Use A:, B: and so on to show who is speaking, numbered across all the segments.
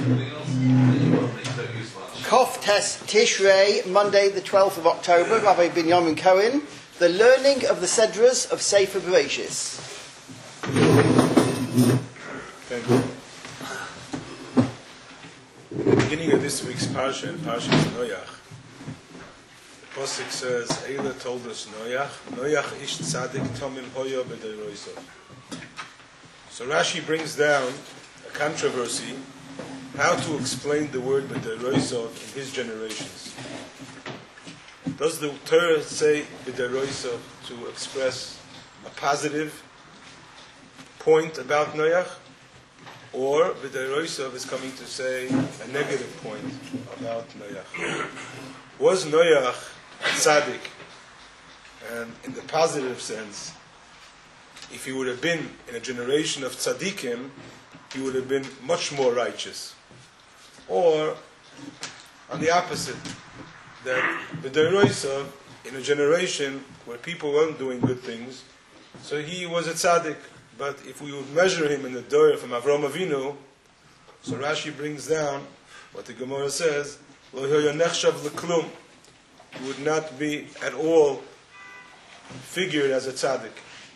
A: Kof Tes Tishrei, Monday the 12th of October, Rabbi Binyamin Cohen, the learning of the Sedras of Sefer Bereshis.
B: Thank you. Beginning of this week's Parsha, and Parsha is Noach. The Pasuk says, Eila told us Noach ish tzadik tomim hoyo b'deiroisov. So Rashi brings down a controversy, how to explain the word b'deiroisov in his generations. Does the Torah say b'deiroisov to express a positive point about Noach? Or b'deiroisov is coming to say a negative point about Noach? Was Noach a tzaddik? And in the positive sense, if he would have been in a generation of tzaddikim, he would have been much more righteous. Or, on the opposite, that b'deiroisov, in a generation where people weren't doing good things, so he was a tzaddik. But if we would measure him in the Dor from Avraham Avinu, so Rashi brings down what the Gemara says, Lo nechshav l'klum. He would not be at all figured as a tzaddik.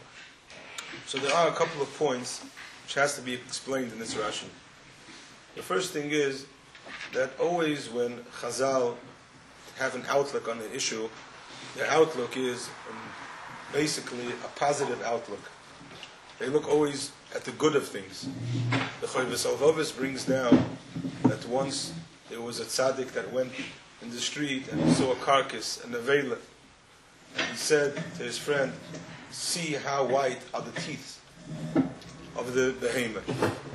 B: So there are a couple of points which has to be explained in this Rashi. The first thing is that always when Chazal have an outlook on an issue, their outlook is basically a positive outlook. They look always at the good of things. The Choyves Alvavis brings down that once there was a tzaddik that went in the street and he saw a carcass and a vela, and he said to his friend, "See how white are the teeth of the behemoth."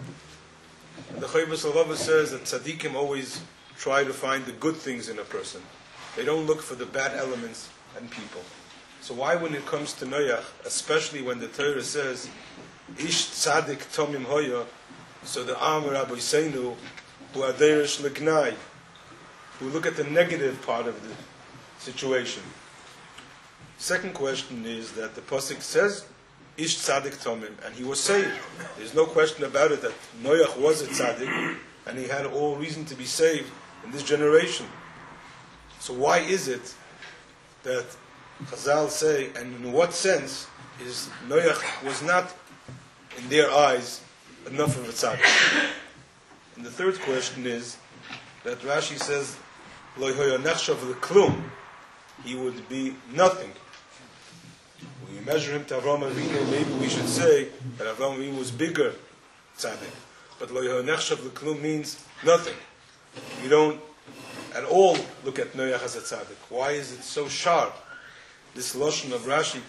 B: And the Choyves Alvavis says that tzaddikim always try to find the good things in a person. They don't look for the bad elements in people. So why, when it comes to Noach, especially when the Torah says, Ish tzadik tomim hoyo, so the Amar Rabbi Seinu, who are derish l'gnai, who look at the negative part of the situation. Second question is that the Pasuk says, Ish tzadik tomim, and he was saved. There's no question about it that Noach was a tzadik, and he had all reason to be saved in this generation. So why is it that Chazal say, and in what sense is Noach was not, in their eyes, enough of a tzaddik? And the third question is that Rashi says, Lo nechshav l'klum, he would be nothing. When you measure him to Avraham Avinu, maybe we should say that Avraham Avinu was bigger tzaddik. But Lo nechshav l'klum means nothing. You don't at all look at Noach as a tzaddik. Why is it so sharp? This lashon of Rashi,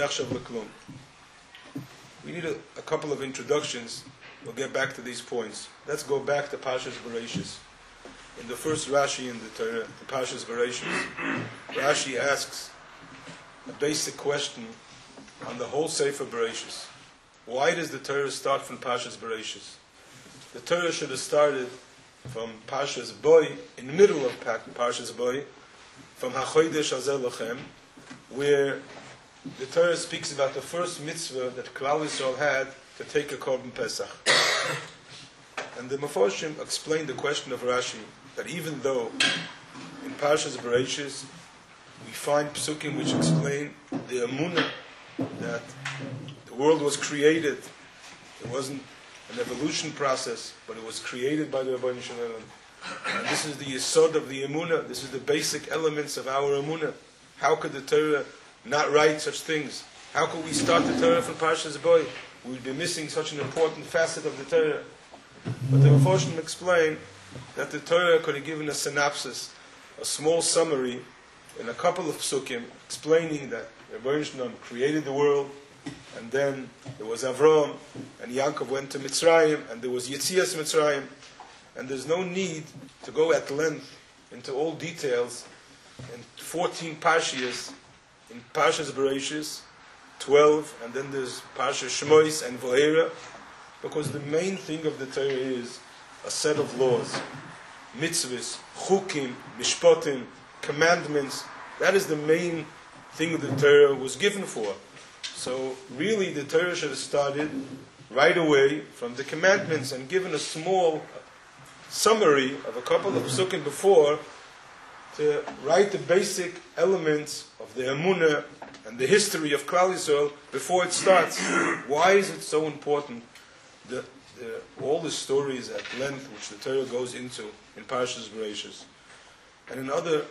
B: we need a couple of introductions. We'll get back to these points. Let's go back to Parshas Bereshis. In the first Rashi in the Torah, the Parshas Bereshis, Rashi asks a basic question on the whole Sefer Bereshis. Why does the Torah start from Parshas Bereshis? The Torah should have started from Parshas Boy, in the middle of Parshas Boy, from HaChodesh Hazeh Lochem, where the Torah speaks about the first mitzvah that Klal Yisrael had to take a Korban Pesach. And the Meforshim explained the question of Rashi, that even though in Parshas Bereshis we find psukim which explain the emunah, that the world was created, it wasn't an evolution process, but it was created by the Rebbeinu Shalom. And this is the yesod of the emunah, this is the basic elements of our emunah. How could the Torah not write such things? How could we start the Torah from Parshas Boy? We would be missing such an important facet of the Torah. But the Meforshim explain that the Torah could have given a synopsis, a small summary, in a couple of psukim, explaining that Rebbeinu Shalom created the world, and then there was Avram, and Yaakov went to Mitzrayim, and there was Yetzias Mitzrayim, and there's no need to go at length into all details. In 14 Parshiyas, in Parshas Bereshis, 12, and then there's Parshas Shmois and Vo'era, because the main thing of the Torah is a set of laws, mitzvahs, chukim, mishpatim, commandments. That is the main thing the Torah was given for. So really the Torah should have started right away from the commandments and given a small summary of a couple of psukim before to write the basic elements of the Emunah and the history of Klal Yisrael before it starts. Why is it so important? All the stories at length which the Torah goes into in Parshas Bereishis. And another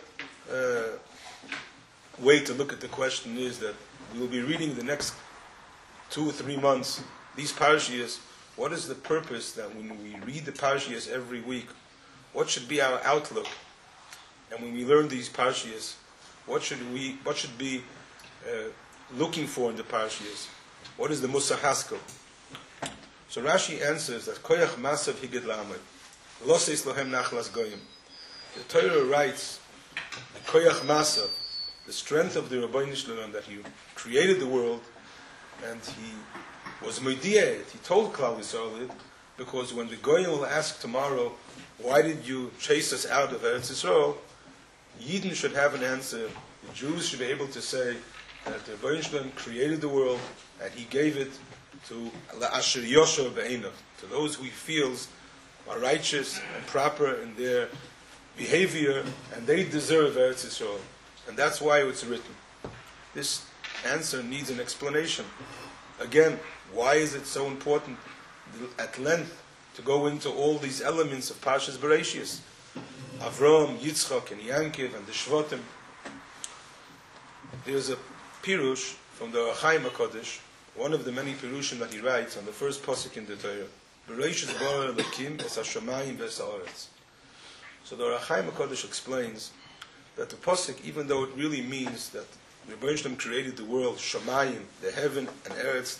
B: way to look at the question is that we will be reading the next 2 or 3 months these parashiyos. What is the purpose that when we read the parashiyos every week, what should be our outlook? And when we learn these parashiyos, what should be looking for in the parashiyos? What is the Musar Haskel? So Rashi answers that Koyach Masav Higed La'amad Loseis Lohem Nachlas Goyim. The Torah writes the Koyach Masav, the strength of the Rabbeinu Shalom, that He created the world and He was Moediyah. He told Klal Yisrael it, because when the Goyim will ask tomorrow, why did you chase us out of Eretz Yisrael? Yidden should have an answer. The Jews should be able to say that the Rabbeinu Shalom created the world and He gave it to La'asher Yosher Be'einav, to those who He feels are righteous and proper in their behavior, and they deserve Eretz Yisrael. And that's why it's written. This answer needs an explanation. Again, why is it so important at length to go into all these elements of Parshas Bereishis? Avram, Yitzchak, and Yankiv, and the Shvatim. There's a pirush from the Ohr HaChaim HaKadosh, one of the many pirushim that he writes on the first pasuk in the Torah. Bereishis bara Elokim es hashamayim v'es haaretz. So the Ohr HaChaim HaKadosh explains that the pasuk, even though it really means that the Rebbeinu Shalom created the world, Shamayim, the heaven and eretz,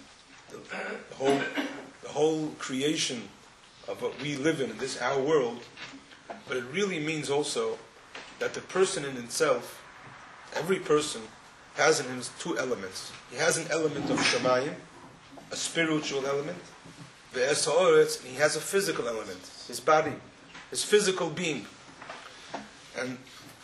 B: the whole creation of what we live in this our world, but it really means also that the person in himself, every person, has in him 2 elements. He has an element of Shamayim, a spiritual element, ve'es ha'oretz, and he has a physical element, his body, his physical being. And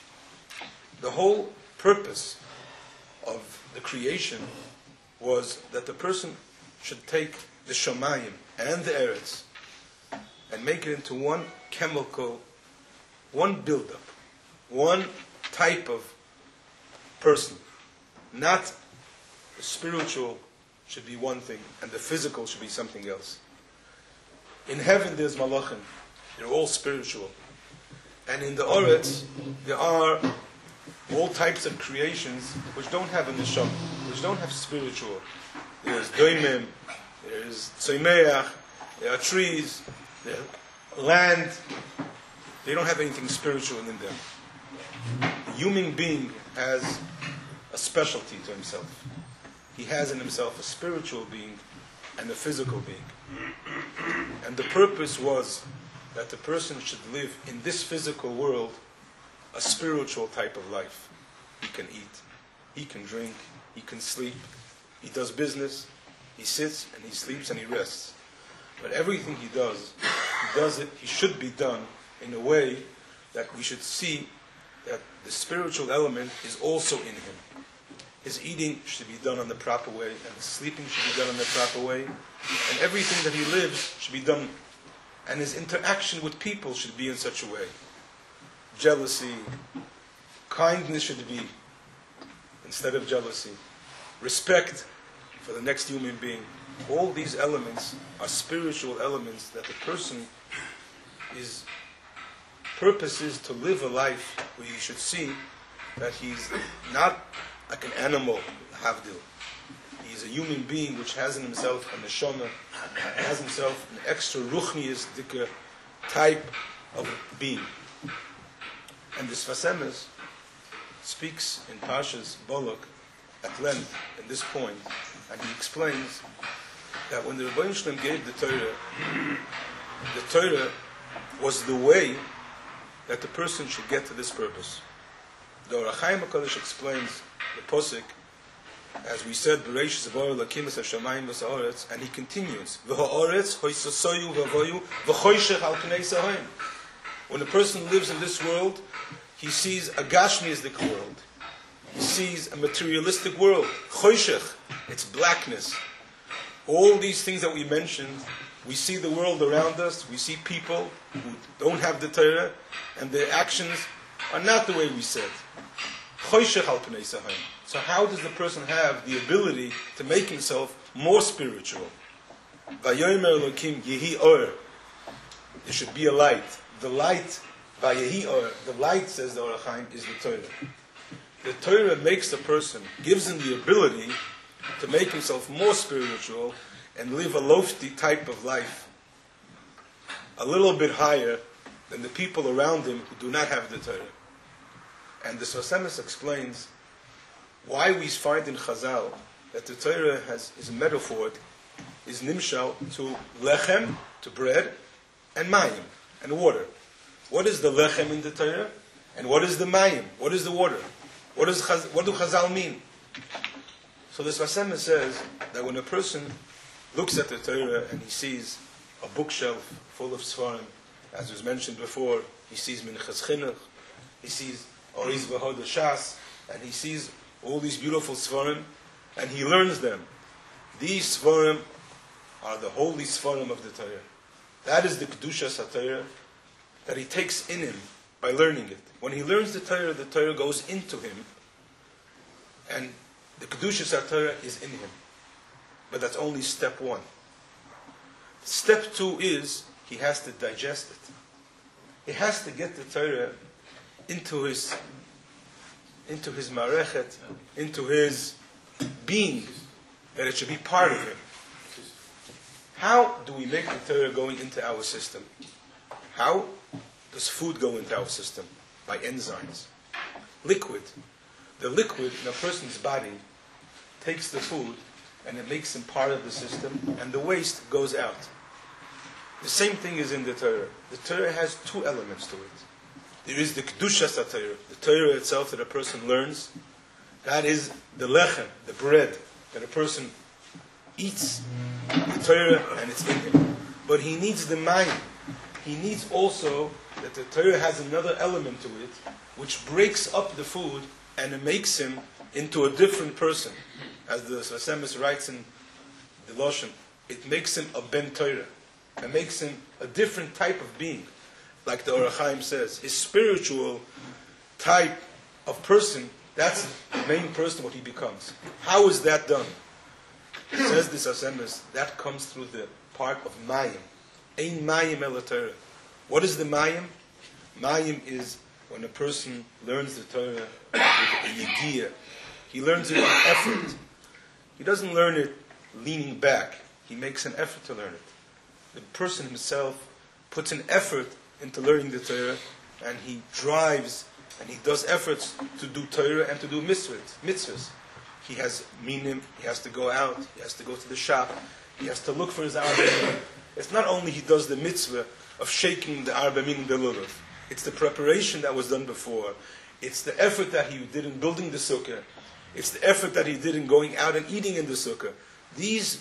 B: the whole purpose of the creation was that the person should take the Shamayim and the Eretz and make it into one chemical, one build-up, one type of person. Not the spiritual should be one thing and the physical should be something else. In heaven there's Malachim, they're all spiritual. And in the Oretz there are all types of creations which don't have a neshama, which don't have spiritual. There's doimim, there's tzomeach, there are trees, there are land. They don't have anything spiritual in them. The human being has a specialty to himself. He has in himself a spiritual being and a physical being. And the purpose was that the person should live in this physical world a spiritual type of life. He can eat, he can drink, he can sleep, he does business, he sits and he sleeps and he rests. But everything he does it, he should be done in a way that we should see that the spiritual element is also in him. His eating should be done in the proper way, and his sleeping should be done in the proper way, and everything that he lives should be done, and his interaction with people should be in such a way. Jealousy, kindness should be instead of jealousy. Respect for the next human being. All these elements are spiritual elements that the person is purpose is to live a life where you should see that he's not like an animal, havdil. He's a human being which has in himself a neshama, has himself an extra ruchnius type of being. And this Sfas Emes speaks in Parshas Balak at length in this point, and he explains that when the Rebbeinu Shalom gave the Torah was the way that the person should get to this purpose. The Ohr HaChaim HaKadosh explains the posik, as we said, Bereishis bara Elokim es hashamayim v'es haaretz, and he continues, v'haaretz hoisasoyu v'avoyu v'choshech al pnei sahoim. When a person lives in this world, he sees a gashmiistic world. He sees a materialistic world. Choshech, it's blackness. All these things that we mentioned We see the world around us, we see people who don't have the Torah, and their actions are not the way we said. So how does the person have the ability to make himself more spiritual? Vayomer Elokim Yehi Or. There should be a light. The light, Vayehi Or, the light, says the Or HaChaim, is the Torah. The Torah makes the person, gives him the ability to make himself more spiritual and live a lofty type of life, a little bit higher than the people around him who do not have the Torah. And the Sfas Emes explains why we find in Chazal that the Torah is a metaphor, is nimshal to lechem, to bread, and mayim, and water. What is the lechem in the Torah? And what is the mayim? What is the water? What do Chazal mean? So the Sfas Emes says that when a person looks at the Torah and he sees a bookshelf full of Sfarim, as was mentioned before, he sees Minchas Chinuch, he sees Oriz V'Hoda Shas, and he sees all these beautiful Sfarim, and he learns them. These Sfarim are the holy Sfarim of the Torah. That is the Kedushas HaTorah that he takes in him by learning it. When he learns the Torah goes into him, and the Kedushas HaTorah is in him. But that's only step one. Step two is he has to digest it. He has to get the Torah into his marechet, into his being, that it should be part of him. How do we make the Torah going into our system? How does food go into our system? By enzymes. Liquid. The liquid in a person's body takes the food and it makes him part of the system, and the waste goes out. The same thing is in the Torah. The Torah has two elements to it. There is the Kedushas HaTorah, the Torah itself that a person learns. That is the lechem, the bread, that a person eats the Torah and it's in him. But he needs the mayim. He needs also that the Torah has another element to it, which breaks up the food and it makes him into a different person. As the Sfas Emes writes in the Lashon, it makes him a ben Torah. It makes him a different type of being. Like the Or HaChaim says, his spiritual type of person, that's the main person what he becomes. How is that done? Says the Sfas Emes, that comes through the part of mayim. Ein mayim el Torah. What is the mayim? Mayim is when a person learns the Torah with a yegiyah. He learns it with effort. He doesn't learn it leaning back. He makes an effort to learn it. The person himself puts an effort into learning the Torah, and he drives and he does efforts to do Torah and to do mitzvahs. He has minim, he has to go out, he has to go to the shop, he has to look for his arba minim. It's not only he does the mitzvah of shaking the arba minim the lulav. It's the preparation that was done before. It's the effort that he did in building the sukkah. It's the effort that he did in going out and eating in the sukkah. These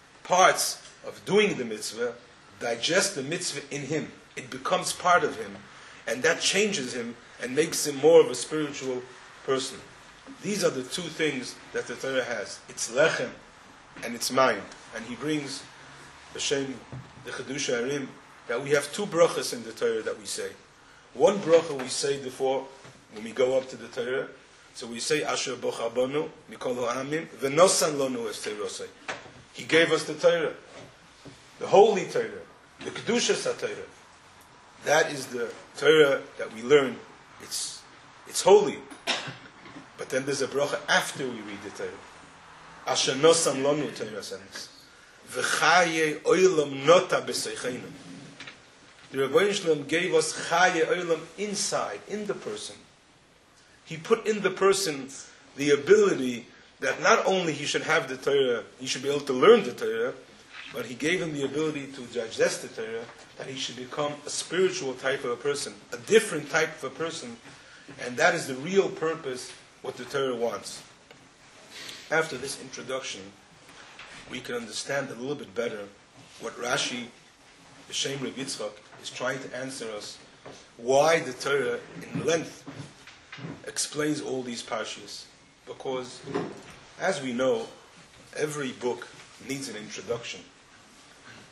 B: parts of doing the mitzvah digest the mitzvah in him. It becomes part of him. And that changes him and makes him more of a spiritual person. These are the two things that the Torah has. It's lechem and it's mayim. And he brings the Chiddushei HaRim, that we have two brachas in the Torah that we say. One bracha we say before, when we go up to the Torah. So we say, Asher bocha banu, mikol ha'amim, v'nosan lonu es teirosei. He gave us the Torah, the holy Torah, the Kedushas HaTorah. That is the Torah that we learn. It's holy. But then there's a bracha after we read the Torah. Asher nosan lonu Torah says. V'chaye oilam nota b'seicheinu. The Rebbeinu Shalom gave us chaye oilam inside, in the person. He put in the person the ability that not only he should have the Torah, he should be able to learn the Torah, but he gave him the ability to digest the Torah, that he should become a spiritual type of a person, a different type of a person, and that is the real purpose, what the Torah wants. After this introduction, we can understand a little bit better what Rashi, B'Shem Reb Yitzchak, is trying to answer us, why the Torah, in length, explains all these parshas. Because, as we know, every book needs an introduction.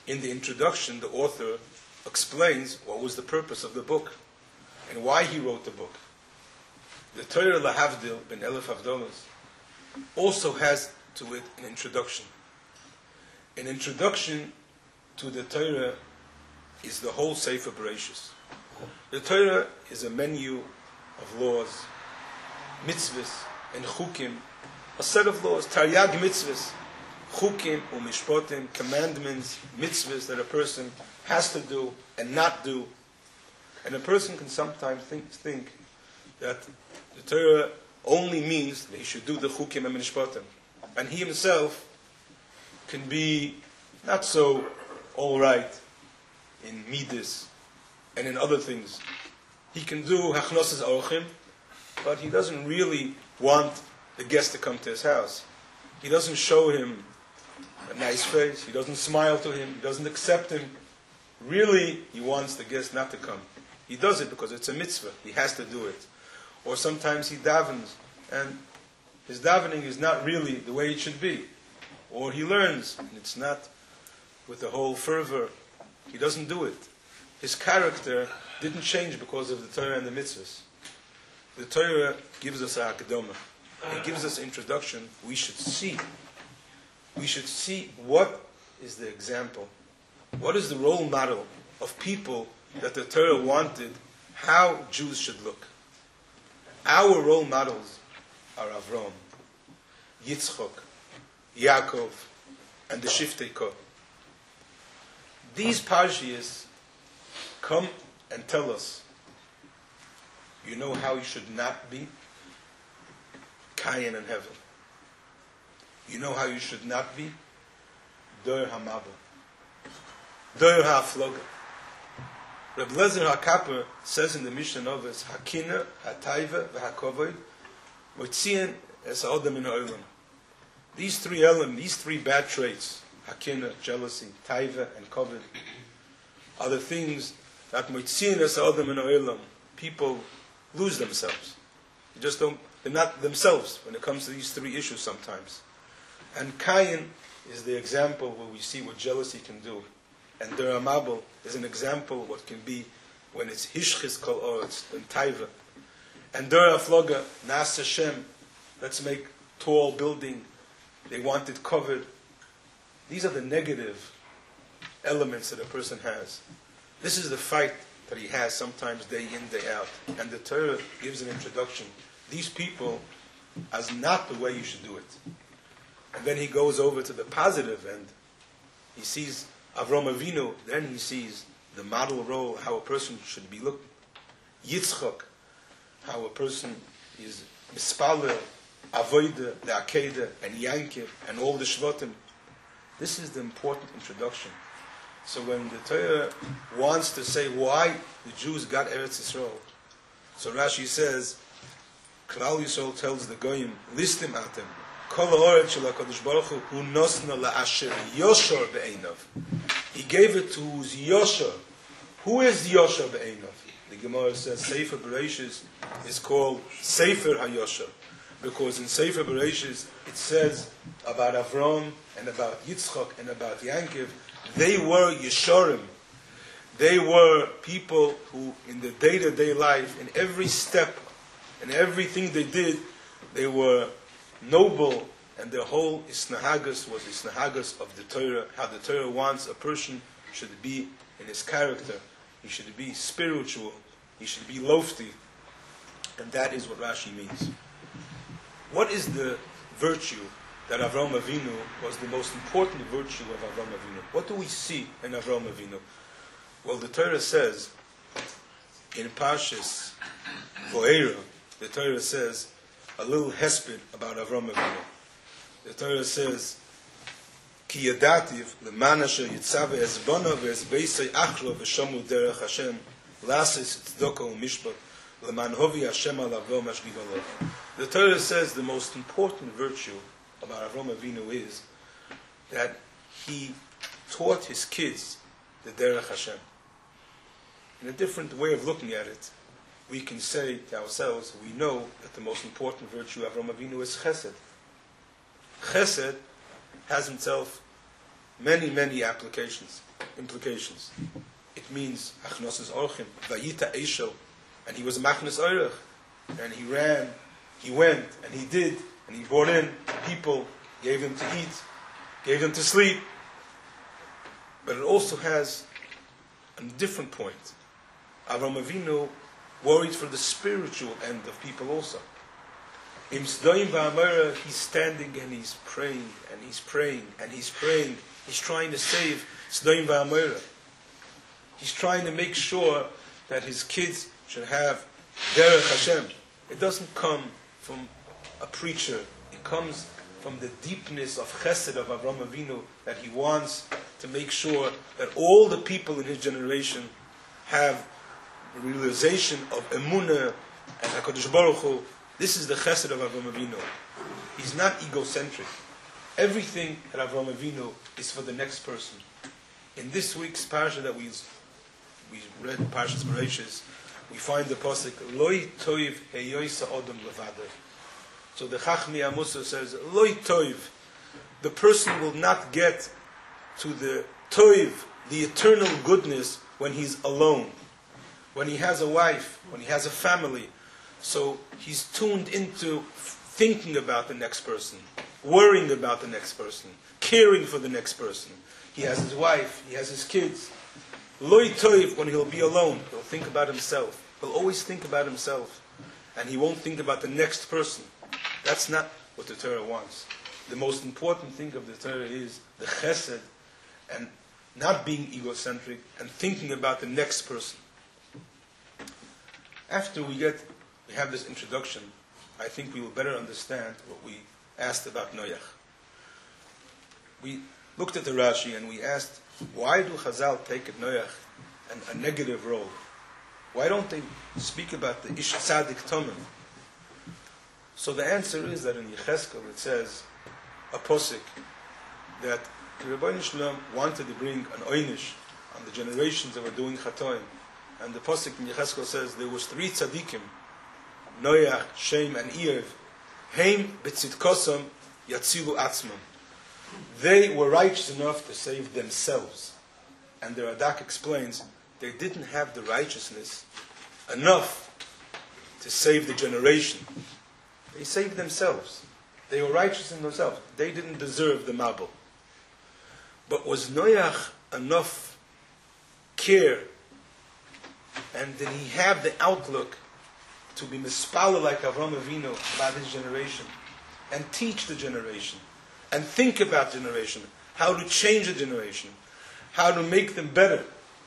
B: in the introduction, the author explains what was the purpose of the book and why he wrote the book. The Torah Lahavdil ben Elef Havdolos also has to it an introduction. An introduction to the Torah is the whole Sefer Bereshis. The Torah is a menu of laws, mitzvahs and chukim, a set of laws, taryag mitzvahs, chukim umishpotim, commandments, mitzvahs that a person has to do and not do. And a person can sometimes think that the Torah only means that he should do the chukim and mishpotim, and he himself can be not so all right in midas and in other things. He can do hachnosas orchim, but he doesn't really want the guest to come to his house. He doesn't show him a nice face. He doesn't smile to him. He doesn't accept him. Really, he wants the guest not to come. He does it because it's a mitzvah. He has to do it. Or sometimes he davens, and his davening is not really the way it should be. Or he learns, and it's not with the whole fervor. He doesn't do it. His character didn't change because of the Torah and the mitzvahs. The Torah gives us a hakdama. It gives us an introduction. We should see. We should see what is the example. What is the role model of people that the Torah wanted, how Jews should look. Our role models are Avram, Yitzchok, Yaakov, and the Shiftei Koh. These Parshias come and tell us, you know how you should not be? Kayin in heaven. You know how you should not be? Doer HaMabel. Doer HaFloga. Reb Lezer HaKapper says in the Mishnah Noves, Hakina, HaTaiva, VeHaKovod, Motzien es Ha'odam in Ha'olam. These three elements, these three bad traits, Hakina, jealousy, Taiva, and Kovod, are the things that Motzien es Ha'odam in Ha'olam. People lose themselves. They're not themselves when it comes to these three issues sometimes. And Kayin is the example where we see what jealousy can do. And Doer HaMabel is an example of what can be when it's Hishchis Kol Oretz and Taiva. And Doer HaFloga, Nas Hashem, let's make tall building. They want it covered. These are the negative elements that a person has. This is the fight that he has sometimes day in, day out. And the Torah gives an introduction. These people as not the way you should do it. And then he goes over to the positive end. He sees Avram Avinu, then he sees the model role, how a person should be looking. Yitzchok, how a person is mispaler, avoida, the Akedah, and Yankiv, and all the Shvatim. This is the important introduction. So when the Torah wants to say why the Jews got Eretz Yisrael, so Rashi says, Klal Yisrael tells the Goyim, listim atem, kol ha'oretz shel HaKadosh Baruch Hu nosna la'asher yoshor be'einav. He gave it to who's Yosher. Who is Yosher be'einav? The Gemara says Sefer Bereshis is called Sefer HaYosher, because in Sefer Bereshis it says about Avram and about Yitzchak and about Yankiv, they were Yeshorim. They were people who in the day-to-day life, in every step, in everything they did, they were noble, and their whole Isnahagas was Isnahagas of the Torah, how the Torah wants a person should be in his character. He should be spiritual. He should be lofty. And that is what Rashi means. What is the virtue that Avram Avinu was the most important virtue of Avram Avinu? What do we see in Avram Avinu? Well, the Torah says, in Parshas Vo'era, the Torah says a little hesped about Avram Avinu. The Torah says, Ki yadativ leman asher yitzave ezbona ve'ezbeisei achlo v'shomu derech Hashem lasis tzedakah u'mishpat leman hovi Hashem alavo mashgiv alav. The Torah says the most important virtue about Avram Avinu is that he taught his kids the derech Hashem. In a different way of looking at it, we can say to ourselves, we know that the most important virtue of Avram Avinu is chesed. Chesed has himself many, many applications. implications. It means Achnosas Orchim, Vayita Eishel, and he was a Machnas Oirach, and he ran, he went, and he did, and he brought in people, gave them to eat, gave them to sleep. But it also has a different point. Avram Avinu worried for the spiritual end of people also. Im Sdoim Va'amara, he's standing and he's praying, and he's praying, and he's praying. He's trying to save Sdoim Va'amara. He's trying to make sure that his kids should have Derech Hashem. It doesn't come from a preacher. It comes from the deepness of Chesed of Avram Avinu, that he wants to make sure that all the people in his generation have a realization of Emunah and HaKadosh Baruch Hu. This is the Chesed of Avram Avinu. He's not egocentric. Everything at Avram Avinu is for the next person. In this week's parasha that we read, Parshas Bereishis, we find the pasuk Loi Toiv Heyoisa Odom Levada. So the Chachmi Amusa says Loi Toiv, the person will not get to the Toiv, the eternal goodness, when he's alone, when he has a wife, when he has a family. So he's tuned into thinking about the next person, worrying about the next person, caring for the next person. He has his wife, he has his kids. Loi Toiv, when he'll be alone, he'll think about himself. He'll always think about himself. And he won't think about the next person. That's not what the Torah wants. The most important thing of the Torah is the chesed, and not being egocentric, and thinking about the next person. After we have this introduction, I think we will better understand what we asked about Noach. We looked at the Rashi and we asked, why do Chazal take at Noach a negative role? Why don't they speak about the Ish Tzadik Tomim? So the answer is that in Yechezkel it says, a posik, that the Rebbeinu Shalom wanted to bring an oynish on the generations that were doing Chatoim. And the posik in Yechezkel says there was 3 tzaddikim, Noach, Shem, and Erev. Heim b'tzidkosam yatzilu atzmam. They were righteous enough to save themselves. And the Radak explains, they didn't have the righteousness enough to save the generation. They saved themselves. They were righteous in themselves. They didn't deserve the Mabul. But was Noach enough care, and did he have the outlook to be mispala like Avram Avinu about his generation, and teach the generation, and think about generation, how to change the generation, how to make them better?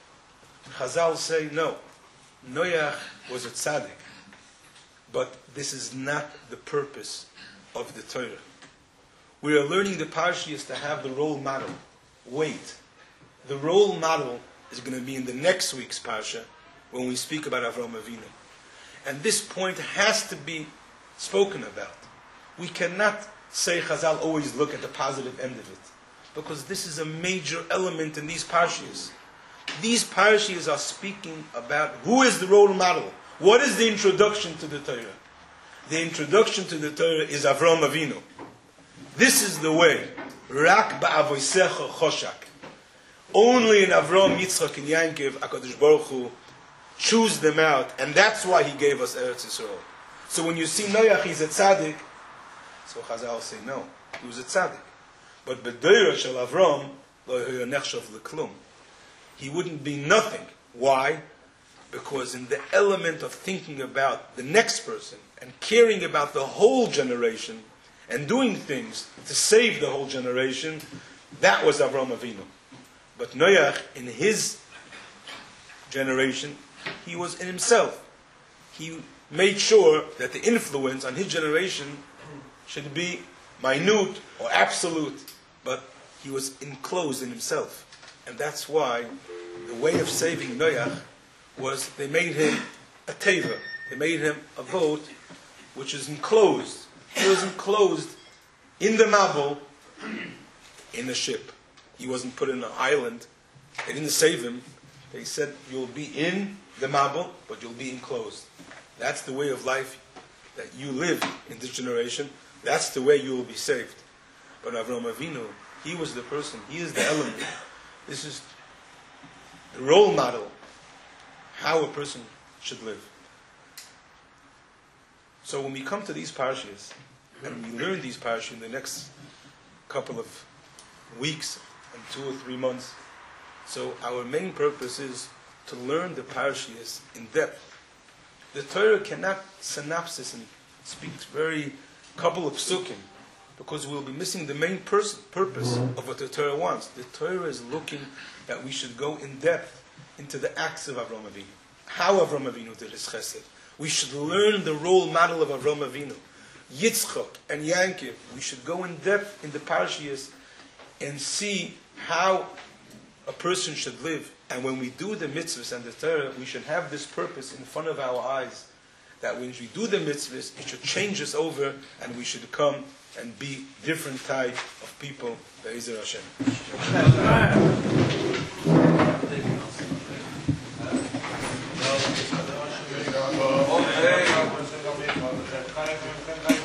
B: Chazal say no. Noach was a tzaddik, but this is not the purpose of the Torah. We are learning the parshas to have the role model. Wait, the role model is going to be in the next week's parsha when we speak about Avram Avinu. And this point has to be spoken about. We cannot say Chazal always look at the positive end of it, because this is a major element in these parshas. These parshas are speaking about who is the role model. What is the introduction to the Torah? The introduction to the Torah is Avram Avinu. This is the way. Rak ba'avosecha choshak. Only in Avram, Yitzchak, and Yankov, HaKadosh Baruch Hu choose them out, and that's why He gave us Eretz Yisrael. So when you see Noach, he's a tzaddik, so Chazal say no, he was a tzaddik. But b'deira shel Avram lo yehi nechshav leklum. He wouldn't be nothing. Why? Because in the element of thinking about the next person and caring about the whole generation and doing things to save the whole generation, that was Avram Avinu. But Noach, in his generation, he was in himself. He made sure that the influence on his generation should be minute or absolute, but he was enclosed in himself. And that's why the way of saving Noach was they made him a teva. They made him a boat which is enclosed. He was enclosed in the Mabul, in a ship. He wasn't put in an island. They didn't save him. They said, you'll be in the Mabul, but you'll be enclosed. That's the way of life that you live in this generation. That's the way you will be saved. But Avram Avinu, he was the person, he is the element. This is the role model, how a person should live. So when we come to these parashas, and we learn these parashas in the next couple of weeks and 2 or 3 months, so our main purpose is to learn the parashas in depth. The Torah cannot synopsis and speak very couple of psukim, because we'll be missing the main purpose of what the Torah wants. The Torah is looking that we should go in depth into the acts of Avraham Avinu. How Avraham Avinu did his chesed. We should learn the role model of Avraham Avinu. Yitzchak and Yankov, we should go in depth in the parashas and see how a person should live. And when we do the mitzvahs and the Torah, we should have this purpose in front of our eyes, that when we do the mitzvahs, it should change us over, and we should come and be different type of people. Be'ezer Hashem.
C: Okay.